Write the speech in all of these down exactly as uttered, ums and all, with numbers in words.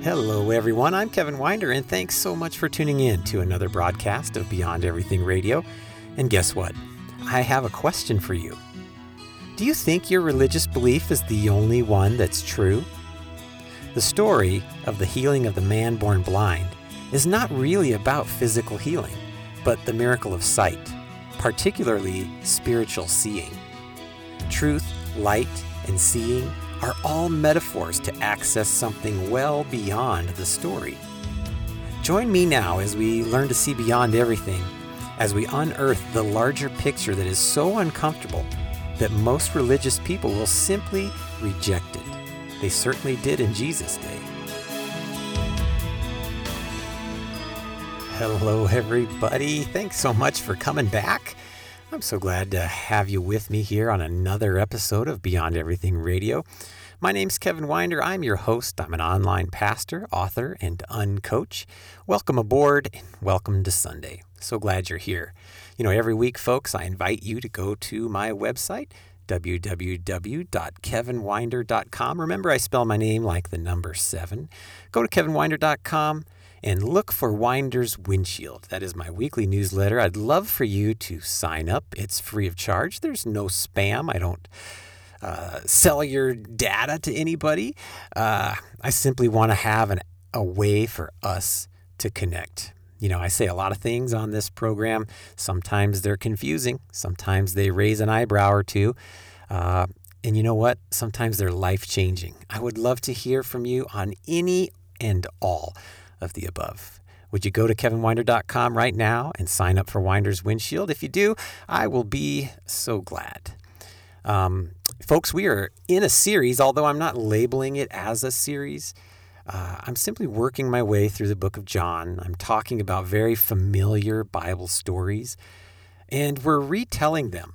Hello, everyone. I'm Kevin Winder, and thanks so much for tuning in to another broadcast of Beyond Everything Radio. And guess what? I have a question for you. Do you think your religious belief is the only one that's true? The story of the healing of the man born blind is not really about physical healing, but the miracle of sight, particularly spiritual seeing. Truth, light, and seeing are all metaphors to access something well beyond the story. Join me now as we learn to see beyond everything, as we unearth the larger picture that is so uncomfortable that most religious people will simply reject it. They certainly did in Jesus' day. Hello, everybody. Thanks so much for coming back. I'm so glad to have you with me here on another episode of Beyond Everything Radio. My name's Kevin Winder. I'm your host. I'm an online pastor, author, and uncoach. Welcome aboard and welcome to Sunday. So glad you're here. You know, every week, folks, I invite you to go to my website, w w w dot kevin winder dot com. Remember, I spell my name like the number seven. Go to kevin winder dot com. and look for Winder's Windshield. That is my weekly newsletter. I'd love for you to sign up. It's free of charge. There's no spam. I don't uh, sell your data to anybody. Uh, I simply want to have an, a way for us to connect. You know, I say a lot of things on this program. Sometimes they're confusing. Sometimes they raise an eyebrow or two. Uh, and you know what? Sometimes they're life-changing. I would love to hear from you on any and all of the above. Would you go to kevin winder dot com right now and sign up for Winder's Windshield? If you do, I will be so glad. Um, folks, we are in a series, although I'm not labeling it as a series. Uh, I'm simply working my way through the book of John. I'm talking about very familiar Bible stories, and we're retelling them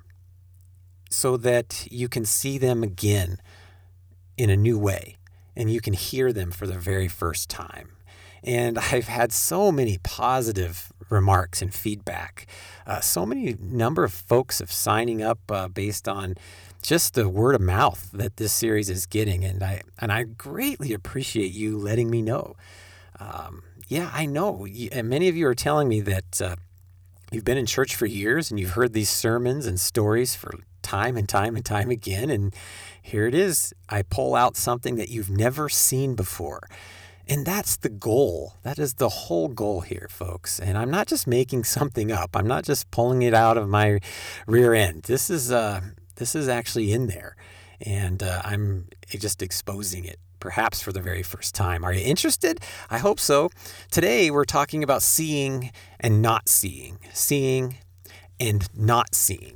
so that you can see them again in a new way, and you can hear them for the very first time. And I've had so many positive remarks and feedback. Uh, so many number of folks have signing up uh, based on just the word of mouth that this series is getting. And I and I greatly appreciate you letting me know. Um, yeah, I know. And many of you are telling me that uh, you've been in church for years and you've heard these sermons and stories for time and time and time again. And here it is. I pull out something that you've never seen before. And that's the goal. That is the whole goal here, folks. And I'm not just making something up. I'm not just pulling it out of my rear end. This is uh, this is actually in there. And uh, I'm just exposing it, perhaps for the very first time. Are you interested? I hope so. Today, we're talking about seeing and not seeing. Seeing and not seeing.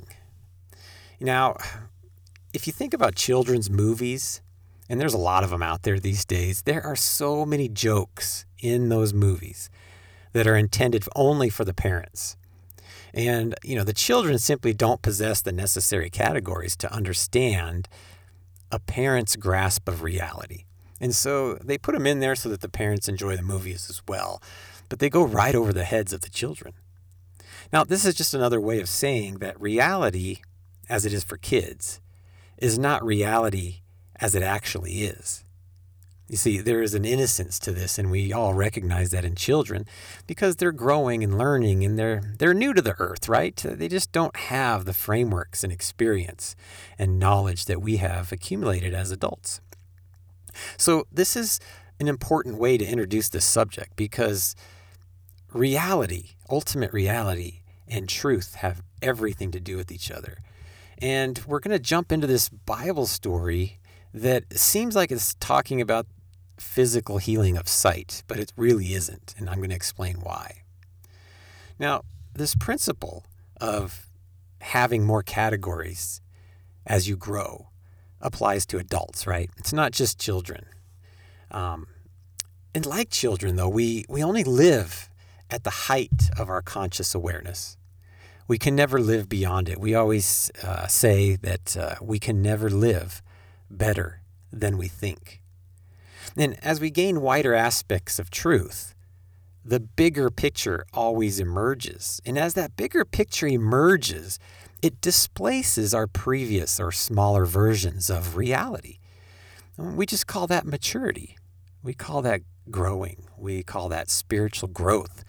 Now, if you think about children's movies, and there's a lot of them out there these days, there are so many jokes in those movies that are intended only for the parents. And, you know, the children simply don't possess the necessary categories to understand a parent's grasp of reality. And so they put them in there so that the parents enjoy the movies as well. But they go right over the heads of the children. Now, this is just another way of saying that reality, as it is for kids, is not reality as it actually is. You see, there is an innocence to this, and we all recognize that in children because they're growing and learning, and they're they're new to the earth, right? They just don't have the frameworks and experience and knowledge that we have accumulated as adults. So this is an important way to introduce this subject because reality, ultimate reality, and truth have everything to do with each other. And we're going to jump into this Bible story that seems like it's talking about physical healing of sight, but it really isn't, and I'm going to explain why. Now, this principle of having more categories as you grow applies to adults, right? It's not just children. Um, and like children, though, we, we only live at the height of our conscious awareness. We can never live beyond it. We always uh, say that uh, we can never live better than we think. And as we gain wider aspects of truth, the bigger picture always emerges. And as that bigger picture emerges, it displaces our previous or smaller versions of reality. We just call that maturity. We call that growing. We call that spiritual growth.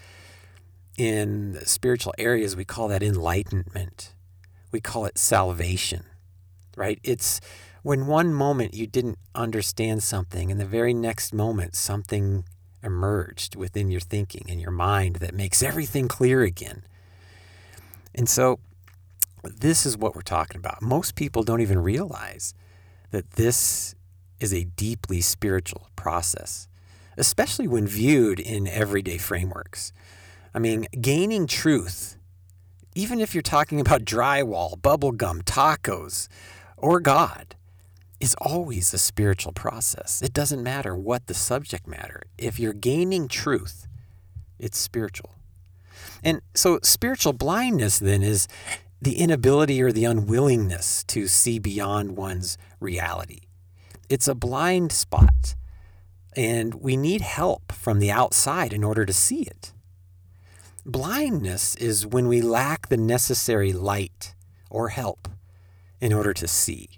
In the spiritual areas, we call that enlightenment. We call it salvation, right? It's when one moment you didn't understand something, and the very next moment something emerged within your thinking and your mind that makes everything clear again. And so this is what we're talking about. Most people don't even realize that this is a deeply spiritual process, especially when viewed in everyday frameworks. I mean, gaining truth, even if you're talking about drywall, bubblegum, tacos, or God, is always a spiritual process. It doesn't matter what the subject matter. If you're gaining truth, it's spiritual. And so spiritual blindness then is the inability or the unwillingness to see beyond one's reality. It's a blind spot, and we need help from the outside in order to see it. Blindness is when we lack the necessary light or help in order to see.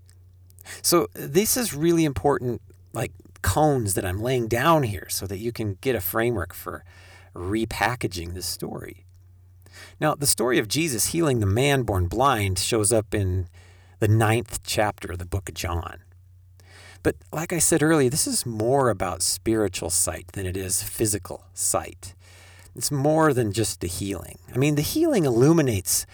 So this is really important, like cones that I'm laying down here so that you can get a framework for repackaging this story. Now, the story of Jesus healing the man born blind shows up in the ninth chapter of the book of John. But like I said earlier, this is more about spiritual sight than it is physical sight. It's more than just the healing. I mean, the healing illuminates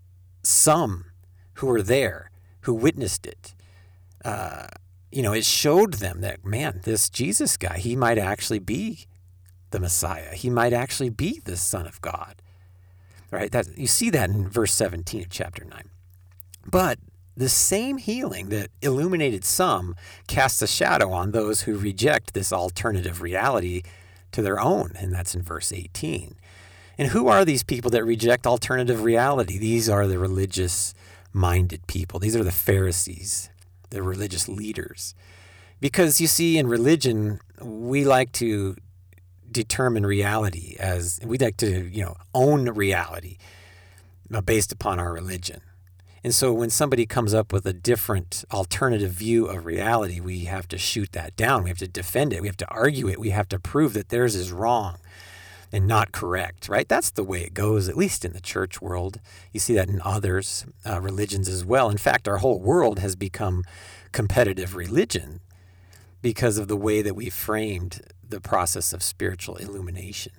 some who were there, who witnessed it. Uh, you know, it showed them that, man, this Jesus guy, he might actually be the Messiah. He might actually be the Son of God. Right? That, you see that in verse seventeen of chapter nine. But the same healing that illuminated some casts a shadow on those who reject this alternative reality to their own, and that's in verse eighteen. And who are these people that reject alternative reality? These are the religious-minded people. These are the Pharisees, the religious leaders. Because you see, in religion, we like to determine reality as, we like to, you know, own reality based upon our religion. And so when somebody comes up with a different alternative view of reality, we have to shoot that down. We have to defend it. We have to argue it. We have to prove that theirs is wrong and not correct, right? That's the way it goes, at least in the church world. You see that in others, uh, religions as well. In fact, our whole world has become competitive religion because of the way that we framed the process of spiritual illumination.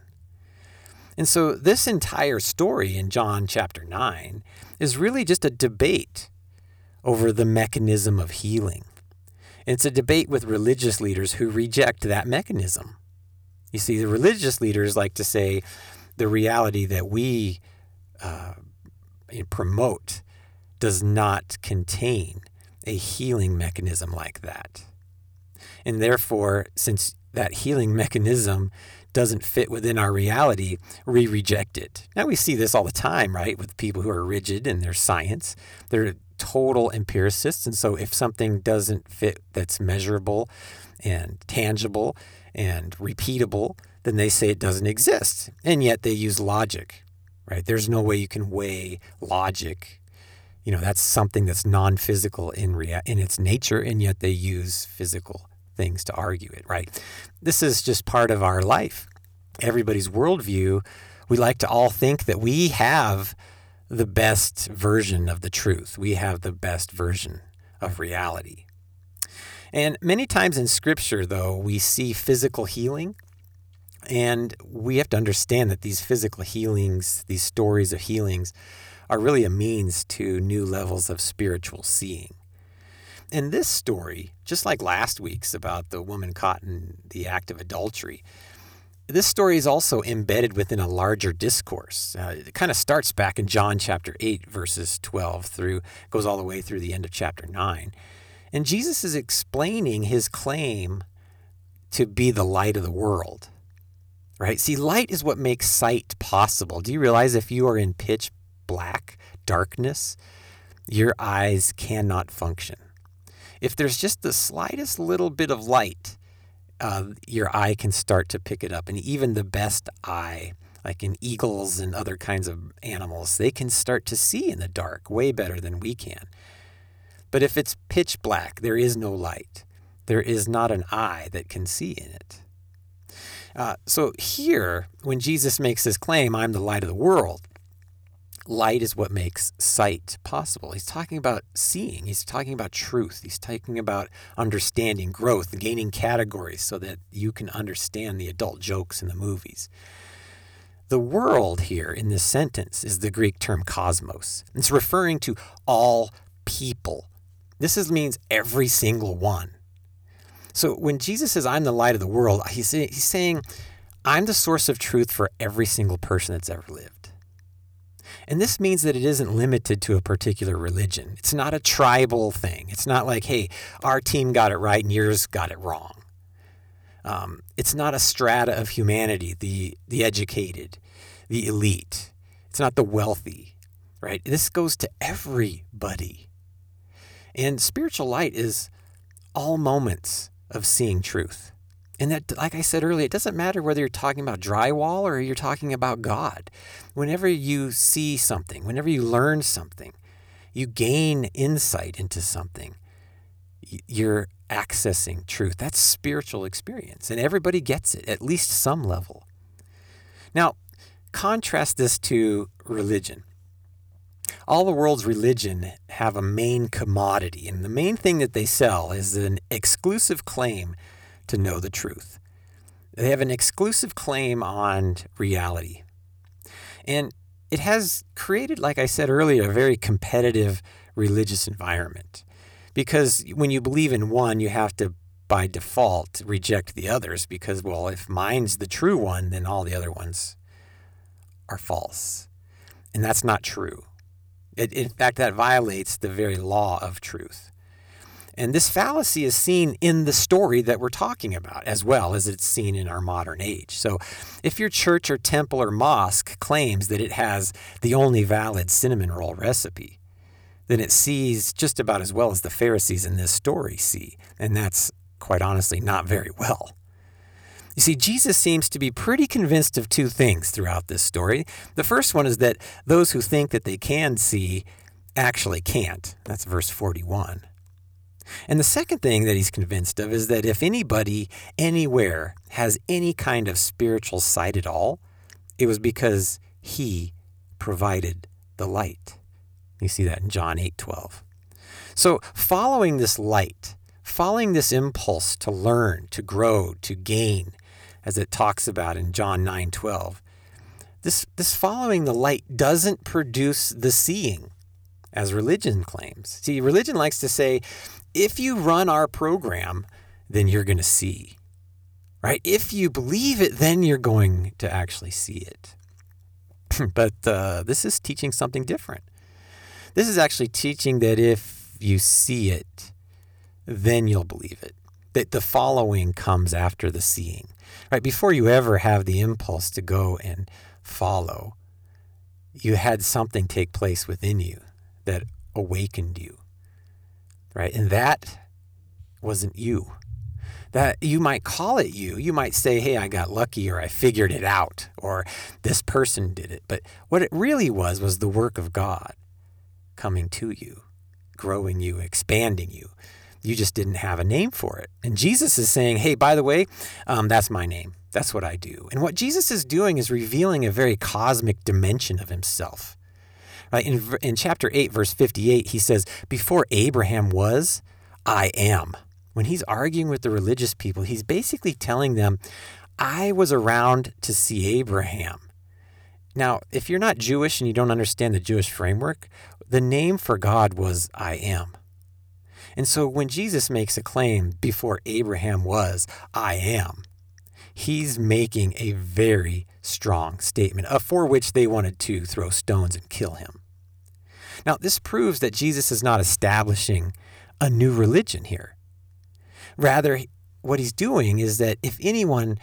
And so this entire story in John chapter nine is really just a debate over the mechanism of healing. And it's a debate with religious leaders who reject that mechanism. You see, the religious leaders like to say the reality that we uh, promote does not contain a healing mechanism like that. And therefore, since that healing mechanism doesn't fit within our reality, we reject it. Now, we see this all the time, right, with people who are rigid in their science. They're total empiricists, and so if something doesn't fit that's measurable and tangible and repeatable, then they say it doesn't exist. And yet they use logic, right? There's no way you can weigh logic. You know, that's something that's non-physical in rea- in its nature, and yet they use physical things to argue it, right? This is just part of our life. Everybody's worldview, we like to all think that we have the best version of the truth. We have the best version of reality. And many times in Scripture, though, we see physical healing, and we have to understand that these physical healings, these stories of healings, are really a means to new levels of spiritual seeing. In this story, just like last week's about the woman caught in the act of adultery, this story is also embedded within a larger discourse. Uh, it kind of starts back in John chapter eight, verses twelve through, goes all the way through the end of chapter nine. And Jesus is explaining his claim to be the light of the world, right? See, light is what makes sight possible. Do you realize if you are in pitch black darkness, your eyes cannot function? If there's just the slightest little bit of light, uh, your eye can start to pick it up. And even the best eye, like in eagles and other kinds of animals, they can start to see in the dark way better than we can. But if it's pitch black, there is no light. There is not an eye that can see in it. Uh, so here, when Jesus makes this claim, I'm the light of the world, light is what makes sight possible. He's talking about seeing. He's talking about truth. He's talking about understanding, growth, gaining categories so that you can understand the adult jokes in the movies. The world here in this sentence is the Greek term cosmos. It's referring to all people. This is, means every single one. So when Jesus says, I'm the light of the world, he's, he's saying, I'm the source of truth for every single person that's ever lived. And this means that it isn't limited to a particular religion. It's not a tribal thing. It's not like, hey, our team got it right and yours got it wrong. Um, it's not a strata of humanity, the, the educated, the elite. It's not the wealthy, right? This goes to everybody. And spiritual light is all moments of seeing truth. And that, like I said earlier, it doesn't matter whether you're talking about drywall or you're talking about God. Whenever you see something, whenever you learn something, you gain insight into something, you're accessing truth. That's spiritual experience. And everybody gets it, at least some level. Now, contrast this to religion. All the world's religion have a main commodity, and the main thing that they sell is an exclusive claim to know the truth. They have an exclusive claim on reality. And it has created, like I said earlier, a very competitive religious environment. Because when you believe in one, you have to, by default, reject the others because, well, if mine's the true one, then all the other ones are false. And that's not true. It, in fact, that violates the very law of truth. And this fallacy is seen in the story that we're talking about, as well as it's seen in our modern age. So if your church or temple or mosque claims that it has the only valid cinnamon roll recipe, then it sees just about as well as the Pharisees in this story see. And that's, quite honestly, not very well. You see, Jesus seems to be pretty convinced of two things throughout this story. The first one is that those who think that they can see actually can't. That's verse forty-one. And the second thing that he's convinced of is that if anybody anywhere has any kind of spiritual sight at all, it was because he provided the light. You see that in John eight twelve. So following this light, following this impulse to learn, to grow, to gain, as it talks about in John nine twelve, this, this following the light doesn't produce the seeing, as religion claims. See, religion likes to say, if you run our program, then you're going to see, right? If you believe it, then you're going to actually see it. But uh, this is teaching something different. This is actually teaching that if you see it, then you'll believe it. That the following comes after the seeing, right? Before you ever have the impulse to go and follow, you had something take place within you that awakened you. Right? And that wasn't you. That you might call it you. You might say, hey, I got lucky, or I figured it out, or this person did it. But what it really was, was the work of God coming to you, growing you, expanding you. You just didn't have a name for it. And Jesus is saying, hey, by the way, um, that's my name. That's what I do. And what Jesus is doing is revealing a very cosmic dimension of himself. Right? In, in chapter eight, verse fifty-eight, he says, before Abraham was, I am. When he's arguing with the religious people, he's basically telling them, I was around to see Abraham. Now, if you're not Jewish and you don't understand the Jewish framework, the name for God was I am. And so when Jesus makes a claim, before Abraham was, I am, he's making a very strong statement, for which they wanted to throw stones and kill him. Now, this proves that Jesus is not establishing a new religion here. Rather, what he's doing is that if anyone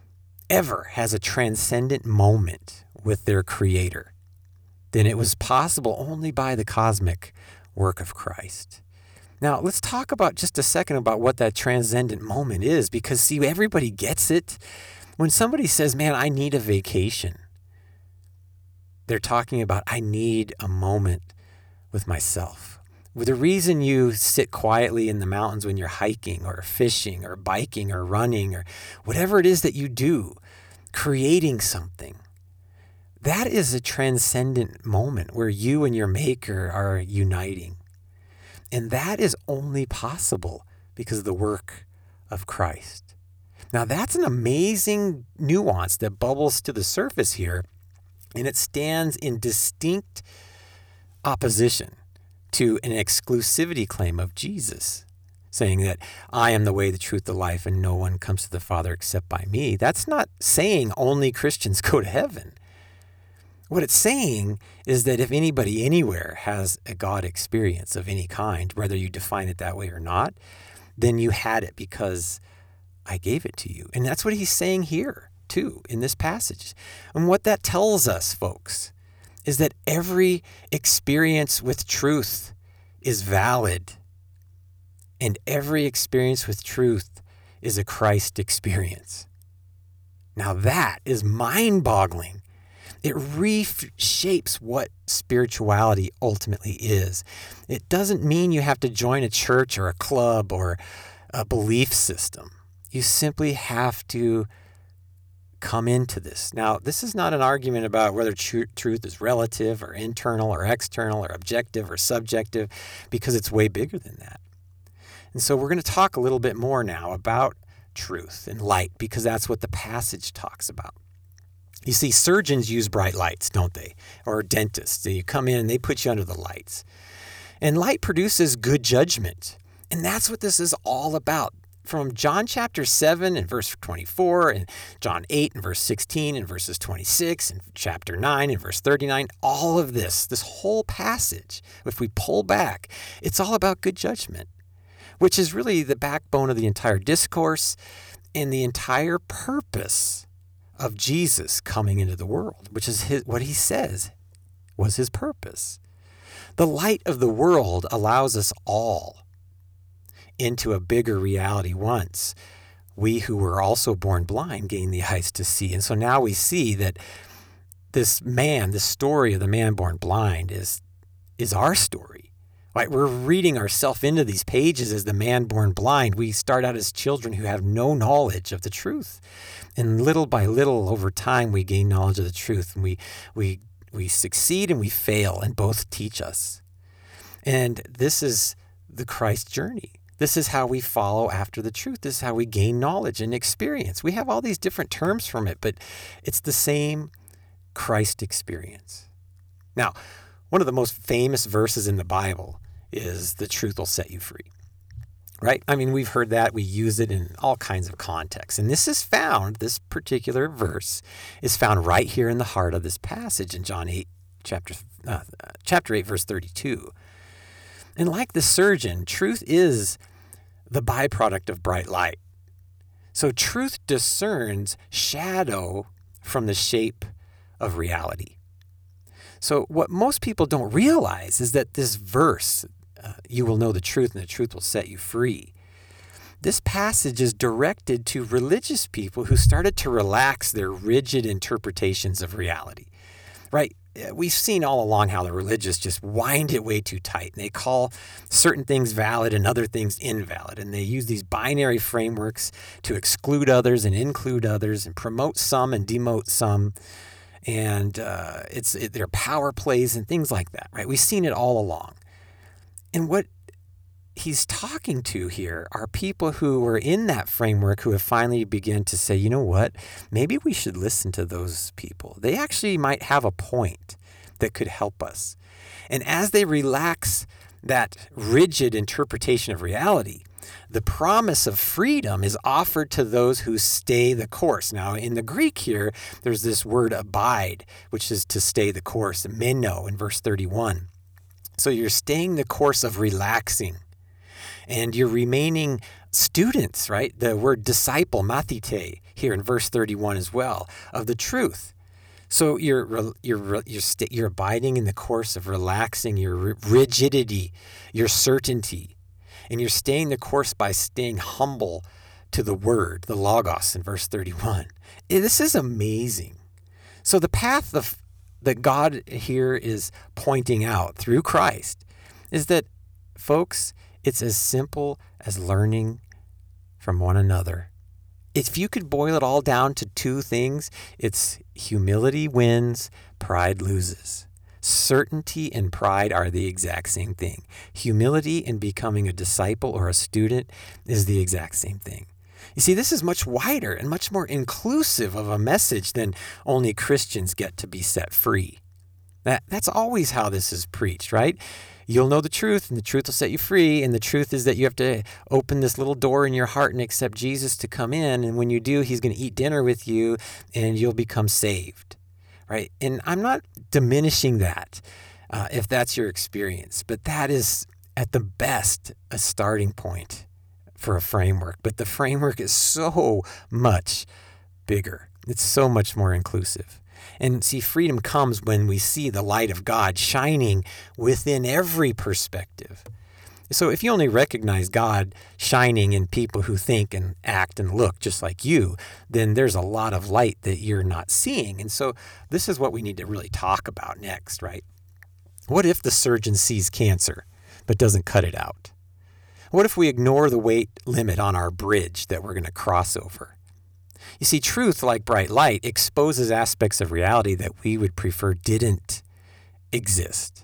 ever has a transcendent moment with their Creator, then it was possible only by the cosmic work of Christ. Now, let's talk about just a second about what that transcendent moment is, because, see, everybody gets it. When somebody says, man, I need a vacation, they're talking about, I need a moment with myself, The reason you sit quietly in the mountains when you're hiking or fishing or biking or running or whatever it is that you do, creating something, that is a transcendent moment where you and your Maker are uniting. And that is only possible because of the work of Christ. Now, that's an amazing nuance that bubbles to the surface here, and it stands in distinct opposition to an exclusivity claim of Jesus, saying that I am the way, the truth, the life, and no one comes to the Father except by me. That's not saying only Christians go to heaven. What it's saying is that if anybody anywhere has a God experience of any kind, whether you define it that way or not, then you had it because I gave it to you. And that's what he's saying here, too, in this passage. And what that tells us, folks, is that every experience with truth is valid. And every experience with truth is a Christ experience. Now that is mind-boggling. It reshapes what spirituality ultimately is. It doesn't mean you have to join a church or a club or a belief system. You simply have to come into this. Now, this is not an argument about whether tr- truth is relative or internal or external or objective or subjective, because it's way bigger than that. And so we're going to talk a little bit more now about truth and light, because that's what the passage talks about. You see, surgeons use bright lights, don't they? Or dentists. You come in and they put you under the lights. And light produces good judgment. And that's what this is all about. From John chapter seven and verse twenty-four, and John eight and verse sixteen, and verses twenty-six, and chapter nine and verse thirty-nine, all of this, this whole passage, if we pull back, it's all about good judgment, which is really the backbone of the entire discourse and the entire purpose of Jesus coming into the world, which is his, what he says was his purpose. The light of the world allows us all into a bigger reality once we who were also born blind gained the eyes to see. And so now we see that this man, the story of the man born blind is, is our story. Right? We're reading ourselves into these pages as the man born blind. We start out as children who have no knowledge of the truth. And little by little over time, we gain knowledge of the truth. And we, we, we succeed and we fail, and both teach us. And this is the Christ journey. This is how we follow after the truth. This is how we gain knowledge and experience. We have all these different terms from it, but it's the same Christ experience. Now, one of the most famous verses in the Bible is the truth will set you free, right? I mean, we've heard that. We use it in all kinds of contexts. And this is found, this particular verse is found right here in the heart of this passage in John eight, chapter, uh, chapter eight, verse thirty-two. And like the surgeon, truth is the byproduct of bright light. So truth discerns shadow from the shape of reality. So what most people don't realize is that this verse, uh, you will know the truth and the truth will set you free. This passage is directed to religious people who started to relax their rigid interpretations of reality, right? We've seen all along how the religious just wind it way too tight. And they call certain things valid and other things invalid. And they use these binary frameworks to exclude others and include others and promote some and demote some. And uh, it's it, their power plays and things like that, right? We've seen it all along. And what he's talking to here are people who were in that framework who have finally begun to say, you know what, maybe we should listen to those people. They actually might have a point that could help us. And as they relax that rigid interpretation of reality, the promise of freedom is offered to those who stay the course. Now, in the Greek here, there's this word abide, which is to stay the course, meno in verse thirty-one. So you're staying the course of relaxing. And you're remaining students, right? The word disciple, mathite, here in verse thirty-one as well, of the truth. So you're you're you're st- you're abiding in the course of relaxing your rigidity, your certainty, and you're staying the course by staying humble to the word, the logos, in verse thirty-one. This is amazing. So the path of that God here is pointing out through Christ is that folks, it's as simple as learning from one another. If you could boil it all down to two things, it's humility wins, pride loses. Certainty and pride are the exact same thing. Humility in becoming a disciple or a student is the exact same thing. You see, this is much wider and much more inclusive of a message than only Christians get to be set free. That, that's always how this is preached, right? You'll know the truth, and the truth will set you free. And the truth is that you have to open this little door in your heart and accept Jesus to come in. And when you do, he's going to eat dinner with you, and you'll become saved, right? And I'm not diminishing that uh, if that's your experience, but that is at the best a starting point for a framework. But the framework is so much bigger. It's so much more inclusive. And see, freedom comes when we see the light of God shining within every perspective. So if you only recognize God shining in people who think and act and look just like you, then there's a lot of light that you're not seeing. And so this is what we need to really talk about next, right? What if the surgeon sees cancer but doesn't cut it out? What if we ignore the weight limit on our bridge that we're going to cross over? You see, truth, like bright light, exposes aspects of reality that we would prefer didn't exist.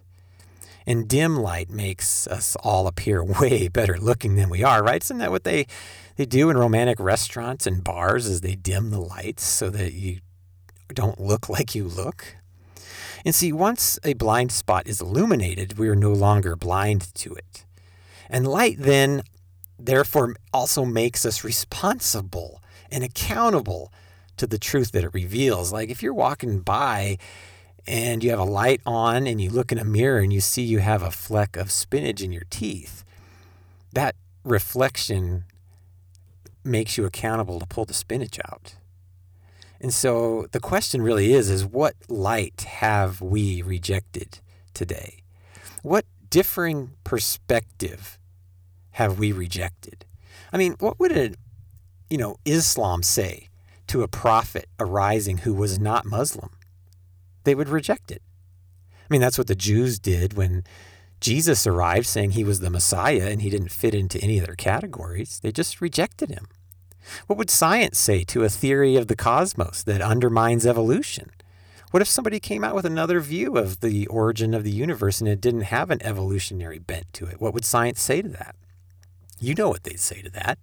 And dim light makes us all appear way better looking than we are, right? Isn't that what they, they do in romantic restaurants and bars, is they dim the lights so that you don't look like you look? And see, once a blind spot is illuminated, we are no longer blind to it. And light then, therefore, also makes us responsible and accountable to the truth that it reveals. Like if you're walking by and you have a light on and you look in a mirror and you see you have a fleck of spinach in your teeth, that reflection makes you accountable to pull the spinach out. And so the question really is, is what light have we rejected today? What differing perspective have we rejected? I mean, what would a you know, Islam say to a prophet arising who was not Muslim? They would reject it. I mean, that's what the Jews did when Jesus arrived, saying he was the Messiah and he didn't fit into any of their categories. They just rejected him. What would science say to a theory of the cosmos that undermines evolution? What if somebody came out with another view of the origin of the universe and it didn't have an evolutionary bent to it? What would science say to that? You know what they'd say to that.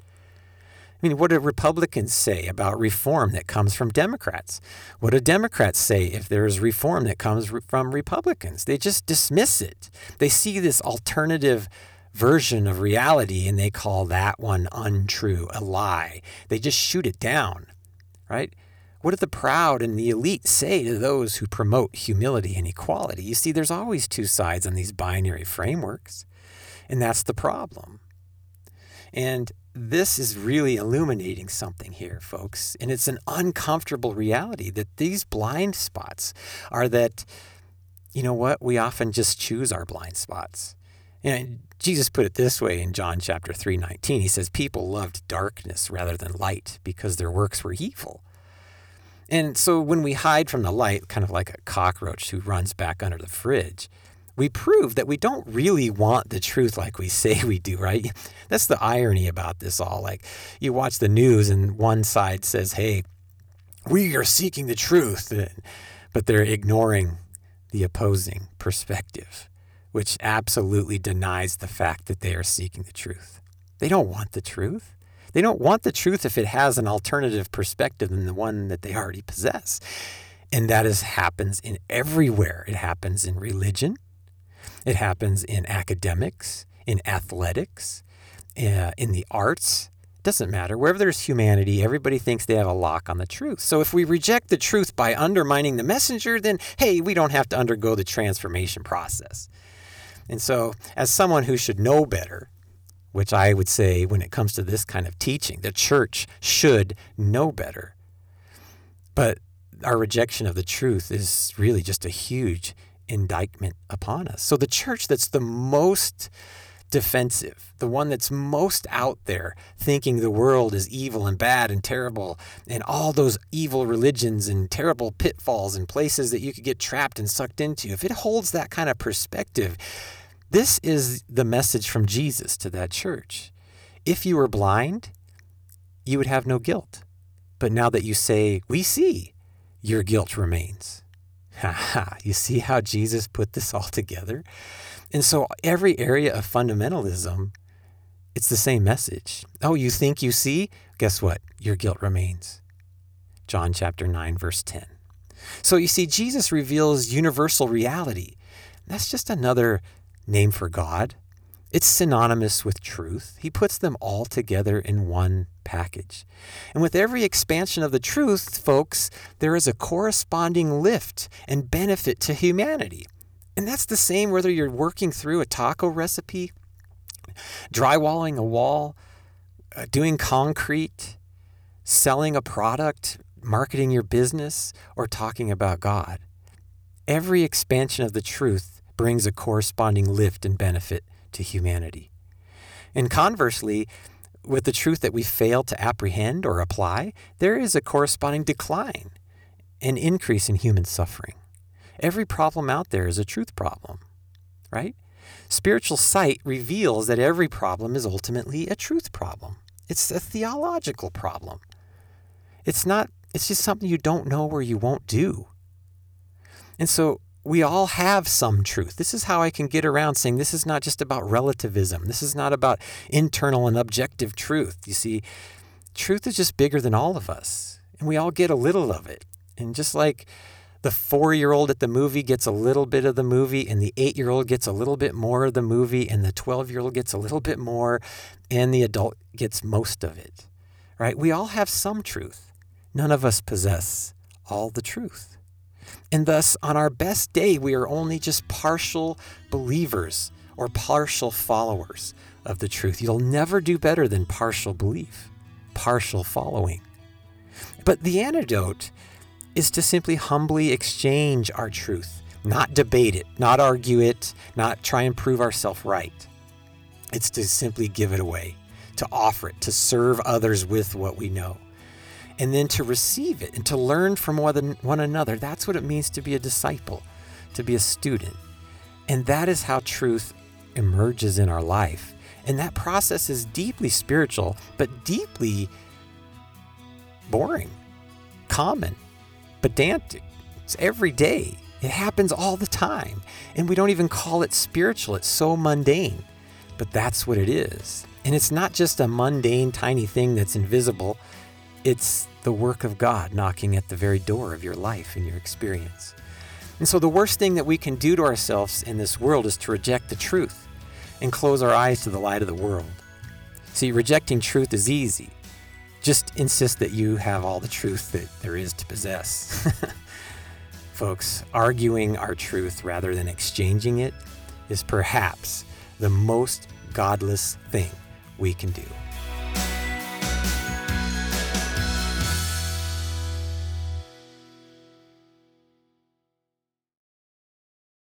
I mean, what do Republicans say about reform that comes from Democrats? What do Democrats say if there's reform that comes from Republicans? They just dismiss it. They see this alternative version of reality and they call that one untrue, a lie. They just shoot it down, right? What do the proud and the elite say to those who promote humility and equality? You see, there's always two sides on these binary frameworks, and that's the problem. And this is really illuminating something here, folks. And it's an uncomfortable reality that these blind spots are that, you know what, we often just choose our blind spots. And Jesus put it this way in John chapter three nineteen. He says, people loved darkness rather than light because their works were evil. And so when we hide from the light, kind of like a cockroach who runs back under the fridge, we prove that we don't really want the truth like we say we do, right? That's the irony about this all. Like you watch the news and one side says, hey, we are seeking the truth, but they're ignoring the opposing perspective, which absolutely denies the fact that they are seeking the truth. They don't want the truth. They don't want the truth if it has an alternative perspective than the one that they already possess. And that is happens in everywhere. It happens in religion. It happens in academics, in athletics, uh, in the arts. It doesn't matter. Wherever there's humanity, everybody thinks they have a lock on the truth. So if we reject the truth by undermining the messenger, then, hey, we don't have to undergo the transformation process. And so as someone who should know better, which I would say when it comes to this kind of teaching, the church should know better. But our rejection of the truth is really just a huge indictment upon us. So the church that's the most defensive, the one that's most out there thinking the world is evil and bad and terrible and all those evil religions and terrible pitfalls and places that you could get trapped and sucked into, if it holds that kind of perspective, This is the message from Jesus to that church. If you were blind, you would have no guilt. But now that you say, we see, your guilt remains. Ha ha, you see how Jesus put this all together? And so every area of fundamentalism, it's the same message. Oh, you think you see? Guess what? Your guilt remains. John chapter nine, verse ten. So you see, Jesus reveals universal reality. That's just another name for God. It's synonymous with truth. He puts them all together in one package. And with every expansion of the truth, folks, there is a corresponding lift and benefit to humanity. And that's the same whether you're working through a taco recipe, drywalling a wall, uh, doing concrete, selling a product, marketing your business, or talking about God. Every expansion of the truth brings a corresponding lift and benefit to humanity. And conversely, with the truth that we fail to apprehend or apply, there is a corresponding decline, an increase in human suffering. Every problem out there is a truth problem, right? Spiritual sight reveals that every problem is ultimately a truth problem. It's a theological problem. It's not, it's just something you don't know or you won't do. And so we all have some truth. This is how I can get around saying this is not just about relativism. This is not about internal and objective truth. You see, truth is just bigger than all of us, and we all get a little of it. And just like the four-year-old at the movie gets a little bit of the movie, and the eight-year-old gets a little bit more of the movie, and the twelve-year-old gets a little bit more, and the adult gets most of it, right? We all have some truth. None of us possess all the truth. And thus, on our best day, we are only just partial believers or partial followers of the truth. You'll never do better than partial belief, partial following. But the antidote is to simply humbly exchange our truth, not debate it, not argue it, not try and prove ourselves right. It's to simply give it away, to offer it, to serve others with what we know, and then to receive it and to learn from one another. That's what it means to be a disciple, to be a student. And that is how truth emerges in our life. And that process is deeply spiritual, but deeply boring, common, pedantic. It's every day. It happens all the time. And we don't even call it spiritual. It's so mundane. But that's what it is. And it's not just a mundane, tiny thing that's invisible. It's the work of God knocking at the very door of your life and your experience. And so the worst thing that we can do to ourselves in this world is to reject the truth and close our eyes to the light of the world. See, rejecting truth is easy. Just insist that you have all the truth that there is to possess. Folks, arguing our truth rather than exchanging it is perhaps the most godless thing we can do.